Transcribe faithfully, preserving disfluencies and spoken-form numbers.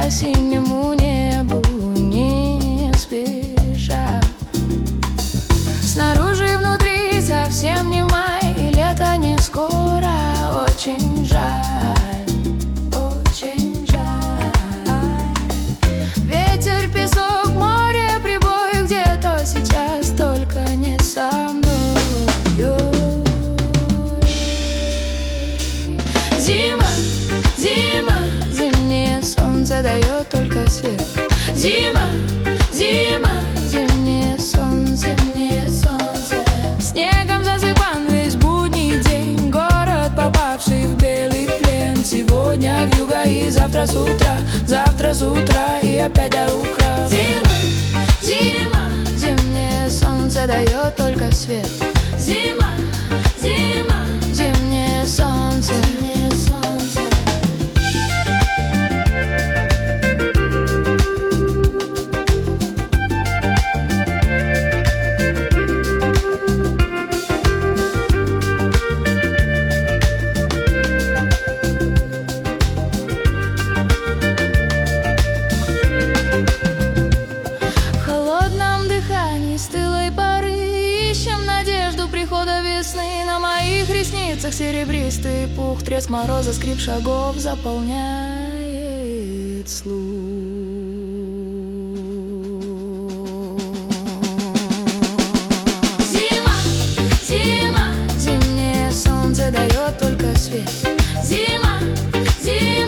по синему небу не спеша. Снаружи и внутри совсем не май, и лето не скоро. Очень жаль, очень жаль. Ветер, песок, море, прибой, где-то сейчас, только не со мною. Зима, зима, зимнее солнце дает только свет. Зима, зима, зимнее солнце, зимнее солнце. Снегом засыпан весь будний день, город, попавший в белый плен. Сегодня вьюга и завтра с утра, завтра с утра и опять до утра. Зима, зима, зимнее солнце дает только свет. Зима, зима, зимнее солнце, зимнее солнце. В холодном дыхании стылой поры ищем надежду прихода весны. На моих ресницах серебристый пух, треск мороза, скрип шагов заполняет слух. Зима, зима, зимнее солнце дает только свет. Зима, зима.